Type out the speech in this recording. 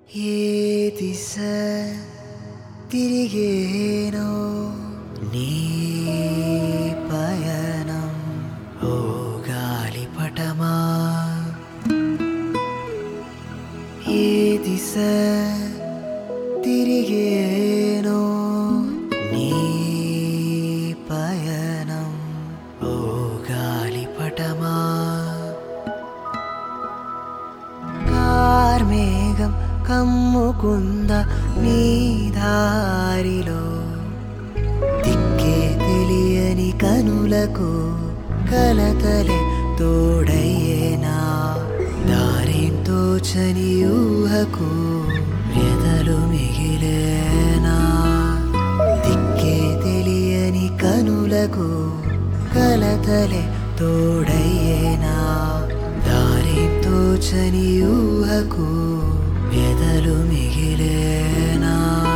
ఏ దిశ తిరిగేనో నీ పయనం ఓ గాలిపటమా ఏ దిశ తిరిగేనో నీ పయనం ఓ గాలిపటమా కార్మేఘం కమ్ముకుంద నీ దారిలో దిక్కే తెలియని కనులకు కలతలే తోడయ్యేనా దారింతో చని ఊహకు వ్యధలు మిగిలేనా దిక్కే తెలియని కనులకు కలతలే తోడయ్యేనా దారింతో చని ఊహకు వ్యధలు మిగిలేనా